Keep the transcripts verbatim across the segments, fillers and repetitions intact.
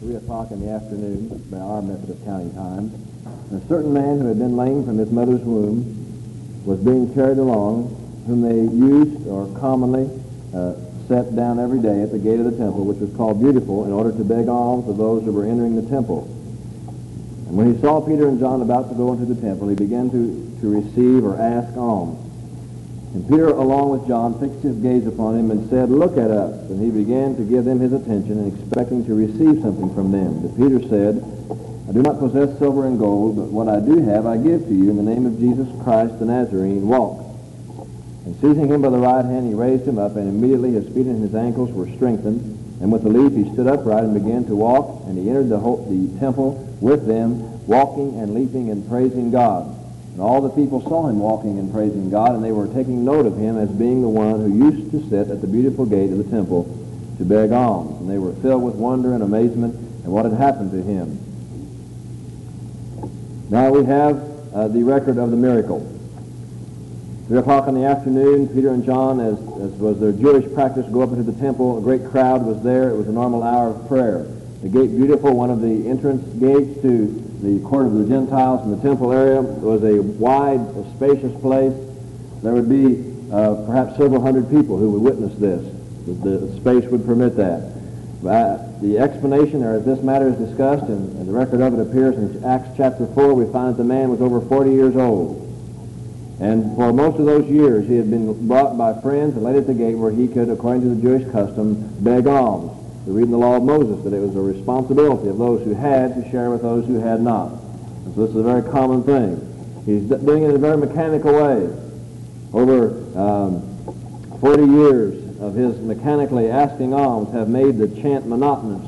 three o'clock in the afternoon by our method of counting time. And a certain man who had been lame from his mother's womb was being carried along, whom they used or commonly uh, set down every day at the gate of the temple, which was called Beautiful, in order to beg alms of those who were entering the temple. And when he saw Peter and John about to go into the temple, he began to, to receive or ask alms. And Peter, along with John, fixed his gaze upon him and said, "Look at us." And he began to give them his attention, and expecting to receive something from them. But Peter said, "I do not possess silver and gold, but what I do have I give to you. In the name of Jesus Christ the Nazarene, walk." And seizing him by the right hand, he raised him up, and immediately his feet and his ankles were strengthened. And with a leap he stood upright and began to walk, and he entered the, whole, the temple with them, walking and leaping and praising God. And all the people saw him walking and praising God, and they were taking note of him as being the one who used to sit at the Beautiful gate of the temple to beg alms. And they were filled with wonder and amazement at what had happened to him. Now we have uh, the record of the miracle. Three o'clock in the afternoon, Peter and John, as, as was their Jewish practice, go up into the temple. A great crowd was there. It was a normal hour of prayer. The gate Beautiful, one of the entrance gates to the court of the Gentiles in the temple area, was a wide, a spacious place. There would be uh, perhaps several hundred people who would witness this. The, the space would permit that. Uh, the explanation, or as this matter is discussed, and, and the record of it appears in Acts chapter four, we find that the man was over forty years old. And for most of those years, he had been brought by friends and laid at the gate where he could, according to the Jewish custom, beg alms. We read in the law of Moses that it was a responsibility of those who had to share with those who had not. And so this is a very common thing. He's doing it in a very mechanical way. Over um, forty years of his mechanically asking alms have made the chant monotonous.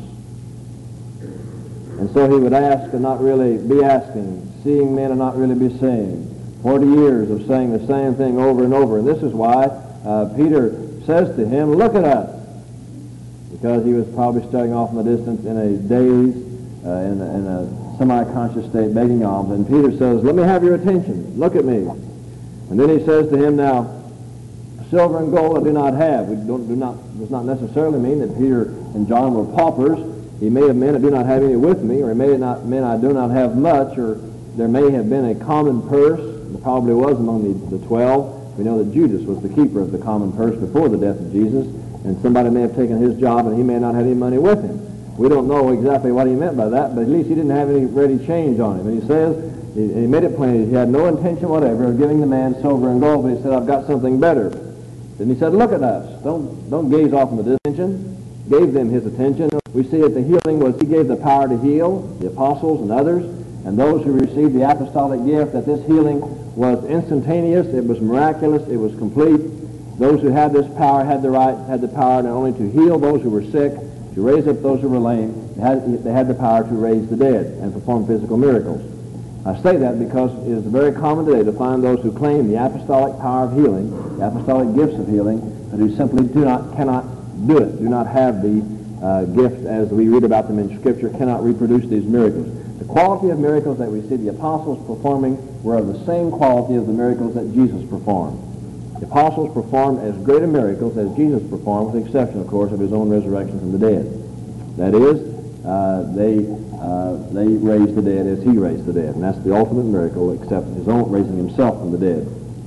And so he would ask and not really be asking, seeing men and not really be seeing. Forty years of saying the same thing over and over. And this is why uh, Peter says to him, "Look at us." Because he was probably staring off in the distance in a daze, uh, in, a, in a semi-conscious state, begging alms. And Peter says, "Let me have your attention. Look at me." And then he says to him, "Now, silver and gold I do not have." We don't, do not, does not necessarily mean that Peter and John were paupers. He may have meant, "I do not have any with me," or he may have not meant, "I do not have much," or there may have been a common purse. There probably was among the, the twelve. We know that Judas was the keeper of the common purse before the death of Jesus, and somebody may have taken his job and he may not have any money with him. We don't know exactly what he meant by that, but at least he didn't have any ready change on him. And he says, he, he made it plain, he had no intention whatever of giving the man silver and gold, but he said, "I've got something better." Then he said, "Look at us. Don't, don't gaze off in the distance." Gave them his attention. We see that the healing was, he gave the power to heal, the apostles and others, and those who received the apostolic gift, that this healing was instantaneous, it was miraculous, it was complete. Those who had this power had the right, had the power not only to heal those who were sick, to raise up those who were lame, they had, they had the power to raise the dead and perform physical miracles. I say that because it is very common today to find those who claim the apostolic power of healing, the apostolic gifts of healing, but who simply do not, cannot do it, do not have the uh, gifts as we read about them in Scripture, cannot reproduce these miracles. The quality of miracles that we see the apostles performing were of the same quality as the miracles that Jesus performed. The apostles performed as great a miracles as Jesus performed, with the exception, of course, of his own resurrection from the dead. That is, uh, they uh, they raised the dead as he raised the dead, and that's the ultimate miracle, except his own raising himself from the dead.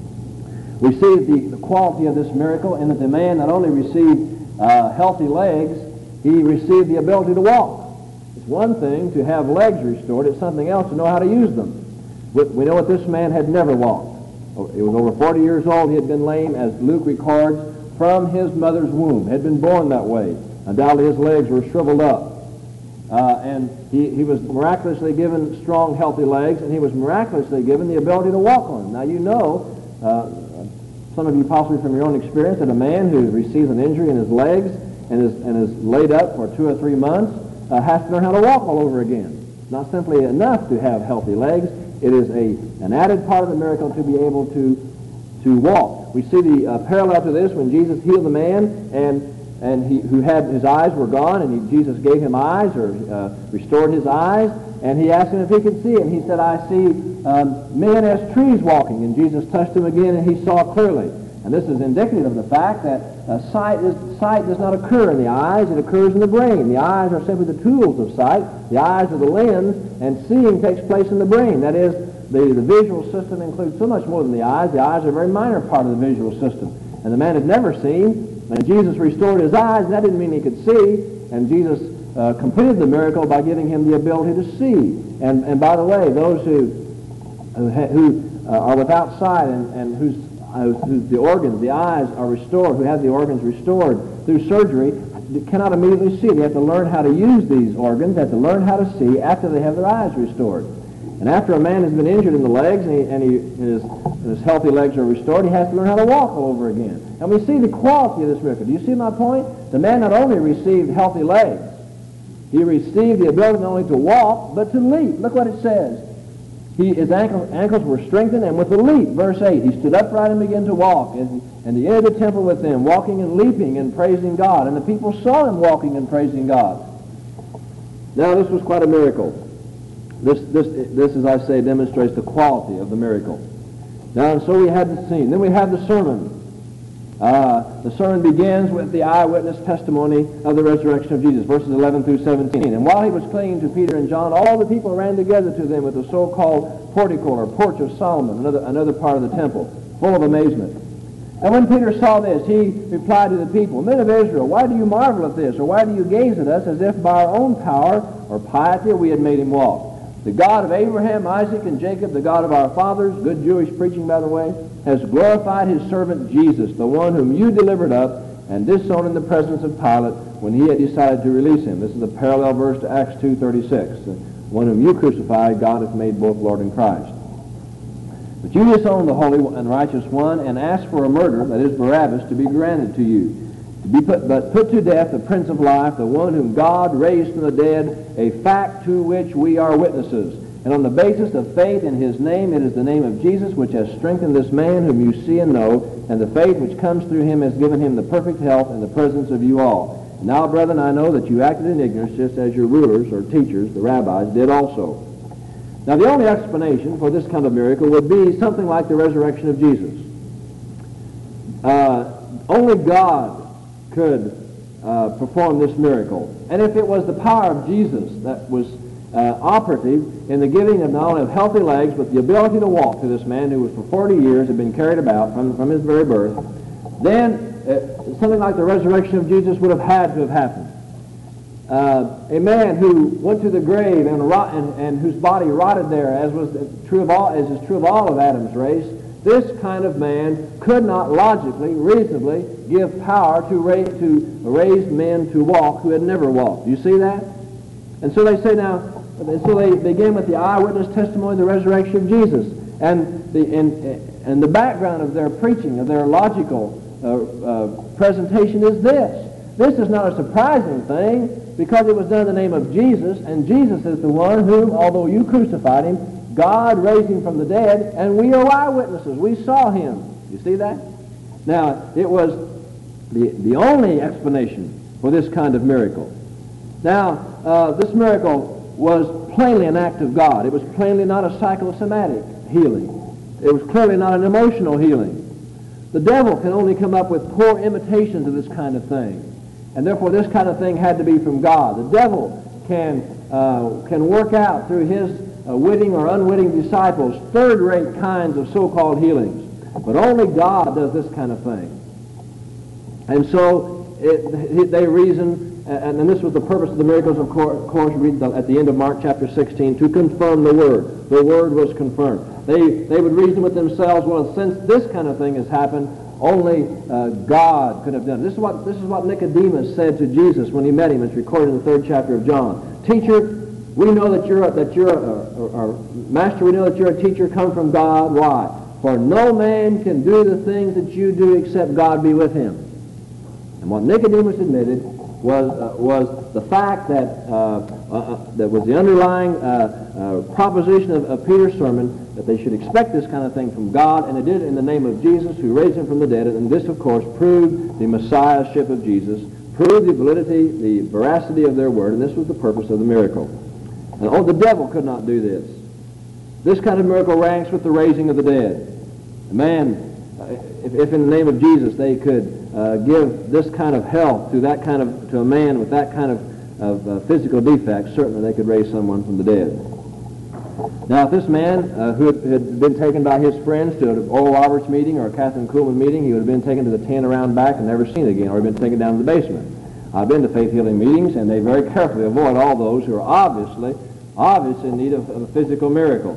We see the, the quality of this miracle in that the man not only received uh, healthy legs, he received the ability to walk. It's one thing to have legs restored, it's something else to know how to use them. We know that this man had never walked. He was over forty years old. He had been lame, as Luke records, from his mother's womb. Had been born that way. Undoubtedly his legs were shriveled up. Uh, and he, he was miraculously given strong, healthy legs, and he was miraculously given the ability to walk on them. Now you know, uh, some of you possibly from your own experience, that a man who receives an injury in his legs and is, and is laid up for two or three months uh, has to learn how to walk all over again. It's not simply enough to have healthy legs. It is a, an added part of the miracle to be able to, to walk. We see the uh, parallel to this when Jesus healed the man and, and he, who had his eyes were gone, and he, Jesus gave him eyes, or uh, restored his eyes, and he asked him if he could see, and he said, "I see um, men as trees walking." And Jesus touched him again, and he saw clearly. And this is indicative of the fact that uh, sight, is, sight does not occur in the eyes, it occurs in the brain. The eyes are simply the tools of sight. The eyes are the lens, and seeing takes place in the brain. That is, the, the visual system includes so much more than the eyes. The eyes are a very minor part of the visual system. And the man had never seen, and Jesus restored his eyes, and that didn't mean he could see. And Jesus uh, completed the miracle by giving him the ability to see. And, and by the way, those who, who, ha, who uh, are without sight and, and whose Uh, whose the organs, the eyes are restored, who have the organs restored through surgery, cannot immediately see. They have to learn how to use these organs, they have to learn how to see after they have their eyes restored. And after a man has been injured in the legs and, he, and he, his, his healthy legs are restored, he has to learn how to walk all over again. And we see the quality of this miracle. Do you see my point? The man not only received healthy legs, he received the ability not only to walk, but to leap. Look what it says. He, his ankle, ankles were strengthened, and with a leap, verse eight, he stood upright and began to walk. And, and he entered the temple with them, walking and leaping and praising God. And the people saw him walking and praising God. Now, this was quite a miracle. This, this, this, as I say, demonstrates the quality of the miracle. Now, and so we had the scene. Then we have the sermon. Uh, the sermon begins with the eyewitness testimony of the resurrection of Jesus, verses eleven through seventeen. And while he was clinging to Peter and John, all the people ran together to them with the so-called portico, or porch of Solomon, another, another part of the temple, full of amazement. And when Peter saw this, he replied to the people, "Men of Israel, why do you marvel at this, or why do you gaze at us as if by our own power or piety we had made him walk? The God of Abraham, Isaac, and Jacob, the God of our fathers," good Jewish preaching, by the way, "has glorified his servant Jesus, the one whom you delivered up and disowned in the presence of Pilate when he had decided to release him." This is a parallel verse to Acts two thirty-six. "The one whom you crucified, God hath made both Lord and Christ. But you disowned the Holy and Righteous One, and asked for a murderer, that is Barabbas, to be granted to you. To be put, but put to death the Prince of Life, the one whom God raised from the dead, a fact to which we are witnesses. And on the basis of faith in his name, it is the name of Jesus which has strengthened this man whom you see and know, and the faith which comes through him has given him the perfect health in the presence of you all. And now, brethren, I know that you acted in ignorance, just as your rulers or teachers, the rabbis, did also." Now, the only explanation for this kind of miracle would be something like the resurrection of Jesus. Uh, only God could uh, perform this miracle. And if it was the power of Jesus that was uh, operative in the giving of not only of healthy legs, but the ability to walk to this man who was for forty years had been carried about from, from his very birth, then uh, something like the resurrection of Jesus would have had to have happened. Uh, a man who went to the grave and, rot, and, and whose body rotted there, as was true of all, as is true of all of Adam's race, this kind of man could not logically, reasonably give power to raise, to raise men to walk who had never walked. Do you see that? And so they say now, so they begin with the eyewitness testimony of the resurrection of Jesus. And the, and, and the background of their preaching, of their logical uh, uh, presentation is this. This is not a surprising thing because it was done in the name of Jesus, and Jesus is the one whom, although you crucified him, God raised him from the dead, and we are eyewitnesses. We saw him. You see that? Now, it was the, the only explanation for this kind of miracle. Now, uh, this miracle was plainly an act of God. It was plainly not a psychosomatic healing. It was clearly not an emotional healing. The devil can only come up with poor imitations of this kind of thing. And therefore, this kind of thing had to be from God. The devil can, uh, can work out through his uh, witting or unwitting disciples third-rate kinds of so-called healings. But only God does this kind of thing. And so it, they reason, and, and this was the purpose of the miracles, of course, of course read the, at the end of Mark chapter sixteen, to confirm the Word. The Word was confirmed. They, they would reason with themselves, well, since this kind of thing has happened, only uh, God could have done it. This is what this is what Nicodemus said to Jesus when he met him. It's recorded in the third chapter of John. "Teacher, we know that you're a, that you're a, or, or, Master, we know that you're a teacher come from God. Why? For no man can do the things that you do except God be with him." And what Nicodemus admitted was uh, was the fact that uh, uh, that was the underlying uh, uh, proposition of, of Peter's sermon, that they should expect this kind of thing from God, and they did it in the name of Jesus, who raised him from the dead. And this, of course, proved the messiahship of Jesus, proved the validity, the veracity of their word, and this was the purpose of the miracle. And oh, the devil could not do this. This kind of miracle ranks with the raising of the dead. A man if, if in the name of Jesus they could uh, give this kind of health to that kind of to a man with that kind of, of uh, physical defects, certainly they could raise someone from the dead. Now, if this man uh, who had, had been taken by his friends to an Oral Roberts meeting or a Catherine Kuhlman meeting, he would have been taken to the tent around back and never seen again, or been taken down to the basement. I've been to faith healing meetings, and they very carefully avoid all those who are obviously, obviously in need of, of a physical miracle.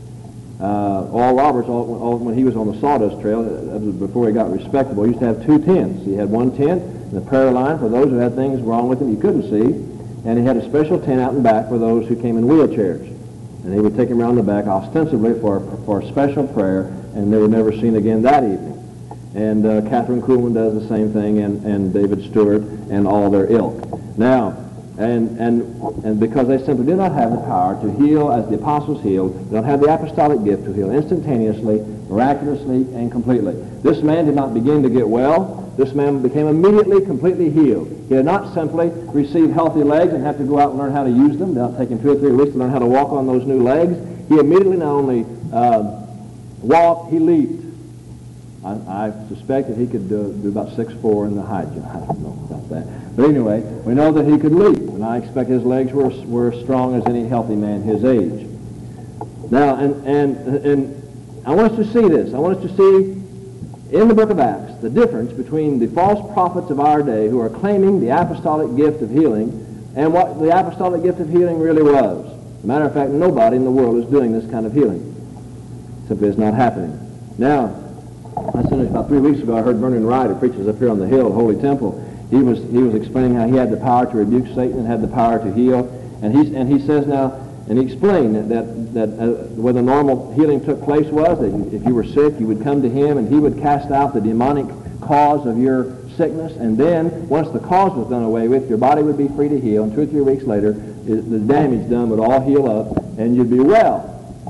Uh, Oral Roberts, all, all, when he was on the Sawdust Trail, that was before he got respectable, he used to have two tents. He had one tent in the prayer line for those who had things wrong with them you couldn't see, and he had a special tent out in back for those who came in wheelchairs. And he would take them around the back ostensibly for, for a special prayer, and they were never seen again that evening. And uh, Catherine Kuhlman does the same thing, and, and David Stewart, and all their ilk. Now, and, and, and because they simply do not have the power to heal as the apostles healed, they don't have the apostolic gift to heal instantaneously, miraculously, and completely. This man did not begin to get well. This man became immediately completely healed. He did not simply receive healthy legs and have to go out and learn how to use them. It did not take him two or three weeks to learn how to walk on those new legs. He immediately not only uh, walked, he leaped. I, I suspect that he could do, do about six foot four in the high jump. I don't know about that. But anyway, we know that he could leap, and I expect his legs were, were as strong as any healthy man his age. Now, and, and, and I want us to see this. I want us to see in the book of Acts the difference between the false prophets of our day who are claiming the apostolic gift of healing and what the apostolic gift of healing really was. As a matter of fact, nobody in the world is doing this kind of healing. Simply it's not happening. Now, I said about three weeks ago I heard Vernon Wright, who preaches up here on the hill at Holy Temple. He was he was explaining how he had the power to rebuke Satan and had the power to heal. And he and he says now, and he explained that that, that uh, where the normal healing took place was that if you were sick, you would come to him and he would cast out the demonic cause of your sickness, and then once the cause was done away with, your body would be free to heal, and two or three weeks later, it, the damage done would all heal up, and you'd be well.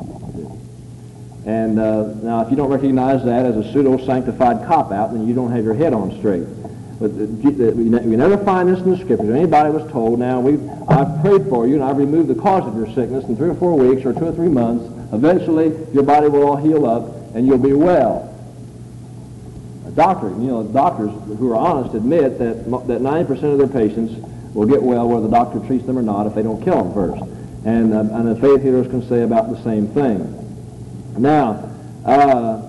And uh, now, if you don't recognize that as a pseudo-sanctified cop-out, then you don't have your head on straight. But the, the, we, ne we never find this in the Scriptures. Anybody was told, now, we've, I've prayed for you, and I've removed the cause of your sickness in three or four weeks or two or three months. Eventually, your body will all heal up, and you'll be well. A doctor, you know, doctors who are honest admit that that ninety percent of their patients will get well whether the doctor treats them or not if they don't kill them first. And, uh, and the faith healers can say about the same thing. Now, uh,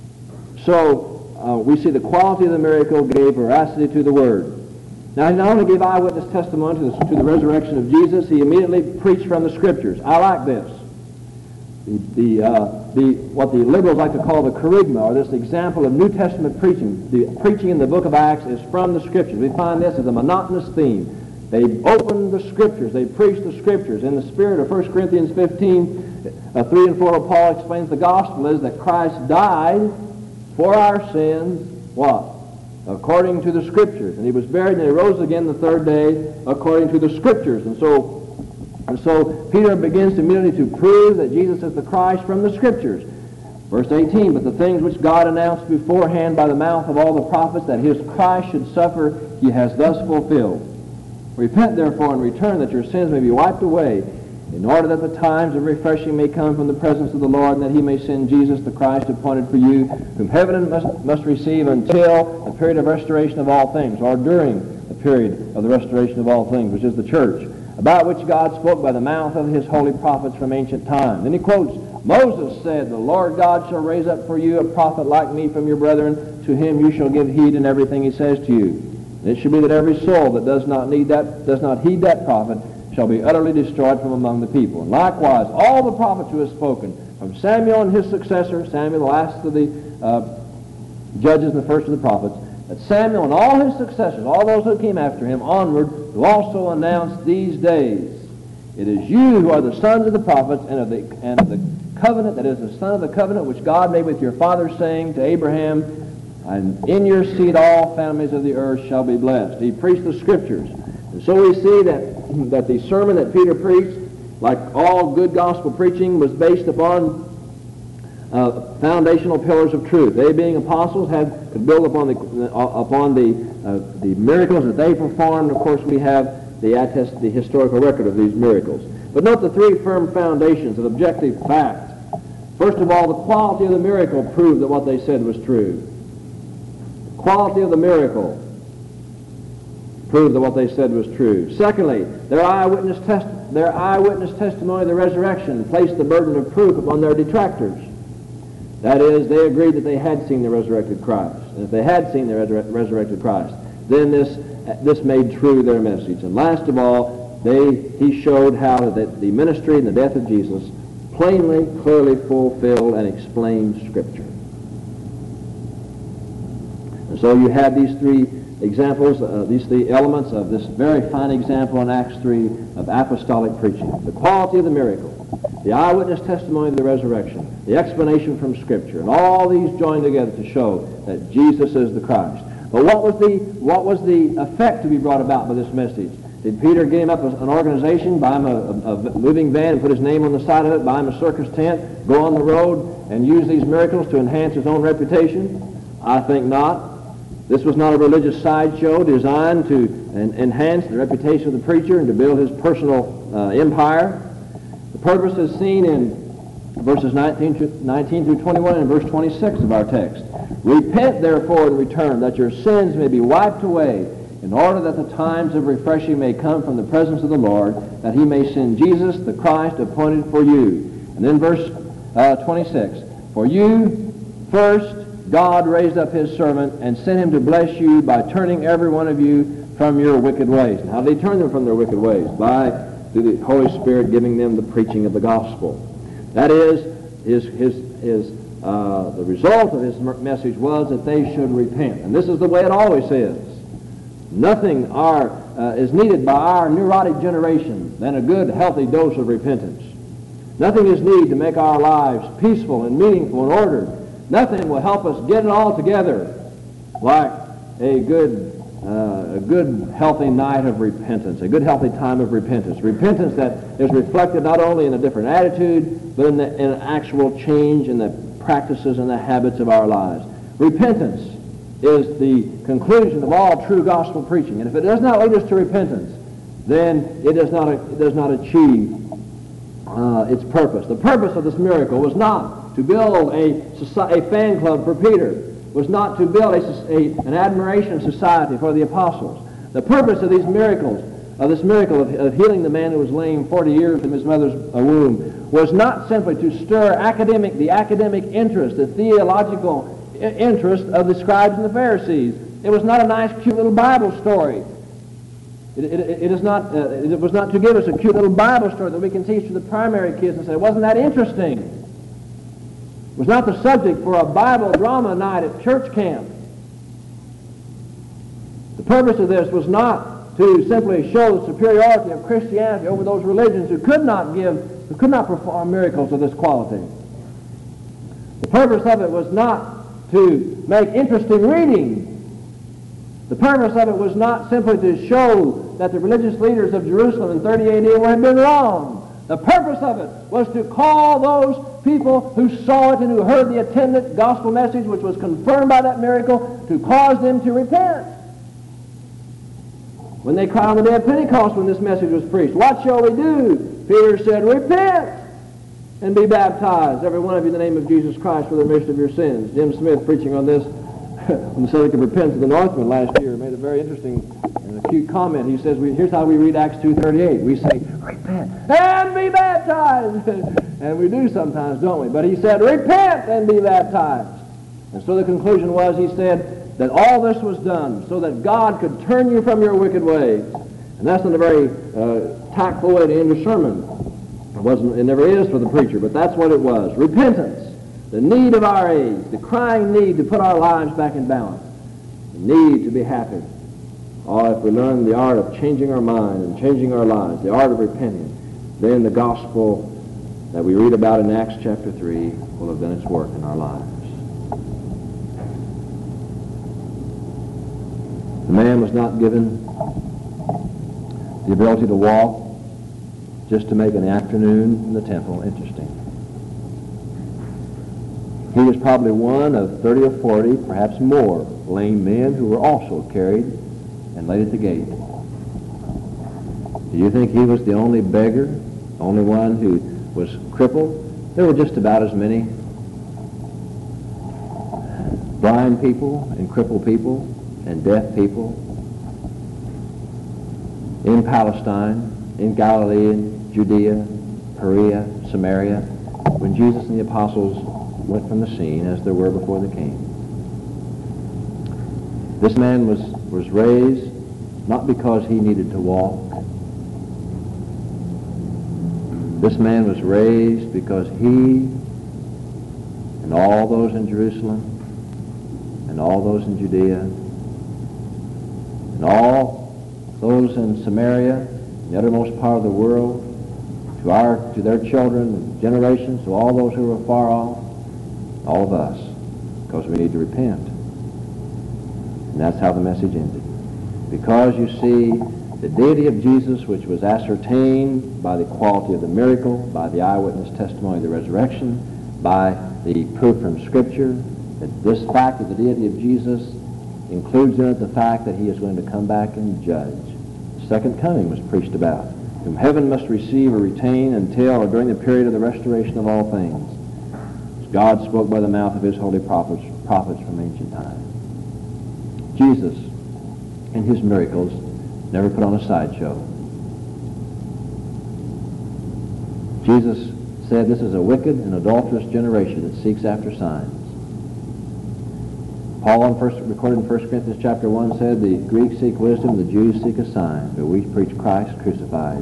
so uh, we see the quality of the miracle gave veracity to the word. Now, he not only gave eyewitness testimony to the, to the resurrection of Jesus, he immediately preached from the Scriptures. I like this. The, the, uh, the, what the liberals like to call the kerygma, or this example of New Testament preaching. The preaching in the book of Acts is from the Scriptures. We find this as a monotonous theme. They opened the Scriptures. They preached the Scriptures. In the spirit of First Corinthians fifteen, uh, three and four, Paul explains the gospel is that Christ died for our sins, what? According to the Scriptures. And he was buried and he rose again the third day according to the Scriptures. And so, and so Peter begins immediately to prove that Jesus is the Christ from the Scriptures. Verse eighteen, but the things which God announced beforehand by the mouth of all the prophets that his Christ should suffer, he has thus fulfilled. Repent therefore and return that your sins may be wiped away, in order that the times of refreshing may come from the presence of the Lord, and that he may send Jesus the Christ appointed for you, whom heaven must, must receive until the period of restoration of all things, or during the period of the restoration of all things, which is the church, about which God spoke by the mouth of his holy prophets from ancient times. Then he quotes, Moses said, the Lord God shall raise up for you a prophet like me from your brethren. To him you shall give heed in everything he says to you. It should be that every soul that does not need that, does not heed that prophet shall be utterly destroyed from among the people. And likewise, all the prophets who have spoken, from Samuel and his successor, Samuel the last of the uh, judges and the first of the prophets, that Samuel and all his successors, all those who came after him onward, who also announced these days. It is you who are the sons of the prophets and of the, and of the covenant, that is the son of the covenant which God made with your father, saying to Abraham, and in your seed all families of the earth shall be blessed. He preached the Scriptures. And so we see that, that the sermon that Peter preached, like all good gospel preaching, was based upon uh, foundational pillars of truth. They, being apostles, had could build upon the uh, upon the uh, the miracles that they performed. Of course, we have the attest, the historical record of these miracles. But note the three firm foundations of objective fact. First of all, the quality of the miracle proved that what they said was true. quality of the miracle proved that what they said was true. Secondly, their eyewitness, test, their eyewitness testimony of the resurrection placed the burden of proof upon their detractors. That is, they agreed that they had seen the resurrected Christ. And if they had seen the resur- resurrected Christ, then this, this made true their message. And last of all, they, he showed how that the ministry and the death of Jesus plainly, clearly fulfilled and explained Scripture. And so you have these three examples, uh, these three elements of this very fine example in Acts three of apostolic preaching. The quality of the miracle, the eyewitness testimony of the resurrection, the explanation from Scripture, and all these joined together to show that Jesus is the Christ. But what was the, what was the effect to be brought about by this message? Did Peter get him up an organization, buy him a, a, a moving van and put his name on the side of it, buy him a circus tent, go on the road and use these miracles to enhance his own reputation? I think not. This was not a religious sideshow designed to en- enhance the reputation of the preacher and to build his personal uh, empire. The purpose is seen in verses nineteen through twenty-one and verse twenty-six of our text. Repent, therefore, and return, that your sins may be wiped away, in order that the times of refreshing may come from the presence of the Lord, that he may send Jesus, the Christ, appointed for you. And then verse uh, twenty-six. For you first God raised up his servant and sent him to bless you by turning every one of you from your wicked ways. And how did he turn them from their wicked ways? By, through the Holy Spirit, giving them the preaching of the gospel. That is, his, his, his, uh, the result of his message was that they should repent. And this is the way it always is. Nothing are, uh, is needed by our neurotic generation than a good, healthy dose of repentance. Nothing is needed to make our lives peaceful and meaningful and ordered. Nothing will help us get it all together like a good, uh, a good, healthy night of repentance, a good, healthy time of repentance. Repentance that is reflected not only in a different attitude, but in, the, in an actual change in the practices and the habits of our lives. Repentance is the conclusion of all true gospel preaching. And if it does not lead us to repentance, then it does not, it does not achieve uh, its purpose. The purpose of this miracle was not to build a, society, a fan club for Peter, was not to build a, a, an admiration society for the apostles. The purpose of these miracles, of this miracle of, of healing the man who was lame forty years from his mother's uh, womb, was not simply to stir academic, the academic interest, the theological interest of the scribes and the Pharisees. It was not a nice, cute little Bible story. It, it, it, is not, uh, it was not to give us a cute little Bible story that we can teach to the primary kids and say, wasn't that interesting? It was not the subject for a Bible drama night at church camp. The purpose of this was not to simply show the superiority of Christianity over those religions who could not give, who could not perform miracles of this quality. The purpose of it was not to make interesting reading. The purpose of it was not simply to show that the religious leaders of Jerusalem in thirty A D had been wrong. The purpose of it was to call those people who saw it and who heard the attendant gospel message, which was confirmed by that miracle, to cause them to repent. When they cried on the day of Pentecost when this message was preached, what shall we do? Peter said, repent and be baptized, every one of you, in the name of Jesus Christ, for the remission of your sins. Jim Smith, preaching on this, on the subject of repentance of the Northman last year, made a very interesting and acute comment. He says, we, here's how we read Acts two thirty-eight. We say, repent and be baptized. And we do sometimes, don't we? But he said, repent and be baptized. And so the conclusion was, he said, that all this was done so that God could turn you from your wicked ways. And that's not a very uh, tactful way to end a sermon. It wasn't, it never is for the preacher, but that's what it was. Repentance. The need of our age, the crying need to put our lives back in balance, the need to be happy. Or if we learn the art of changing our mind and changing our lives, the art of repenting, then the gospel that we read about in Acts chapter three will have done its work in our lives. The man was not given the ability to walk just to make an afternoon in the temple interesting. He was probably one of thirty or forty, perhaps more, lame men who were also carried and laid at the gate. Do you think he was the only beggar, the only one who was crippled? There were just about as many blind people and crippled people and deaf people in Palestine, in Galilee, in Judea, Perea, Samaria, when Jesus and the apostles went from the scene as there were before they came. This man was, was raised not because he needed to walk. This man was raised because he and all those in Jerusalem and all those in Judea and all those in Samaria, the uttermost part of the world, to our, to their children, generations, to all those who are far off, all of us, because we need to repent. And that's how the message ended. Because you see, the deity of Jesus, which was ascertained by the quality of the miracle, by the eyewitness testimony of the resurrection, by the proof from Scripture, that this fact of the deity of Jesus includes in it the fact that he is going to come back and judge. The second coming was preached about, whom heaven must receive or retain until or during the period of the restoration of all things. As God spoke by the mouth of his holy prophets, prophets from ancient times. Jesus and his miracles never put on a sideshow. Jesus said, this is a wicked and adulterous generation that seeks after signs. Paul, in first, recorded in First Corinthians chapter one, said, the Greeks seek wisdom, the Jews seek a sign, but we preach Christ crucified.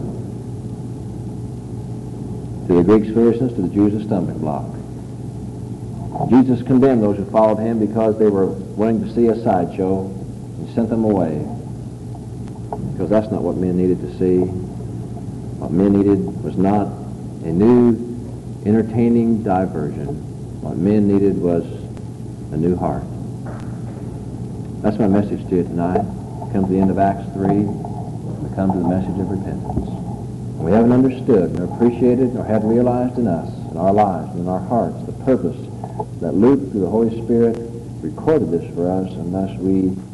To the Greeks foolishness, to the Jews a stumbling block. Jesus condemned those who followed him because they were willing to see a sideshow, and sent them away. Because that's not what men needed to see. What men needed was not a new, entertaining diversion. What men needed was a new heart. That's my message to you tonight. We come to the end of Acts three. We come to the message of repentance. And we haven't understood, nor appreciated, nor had realized in us, in our lives, and in our hearts, the purpose that Luke, through the Holy Spirit, recorded this for us, unless we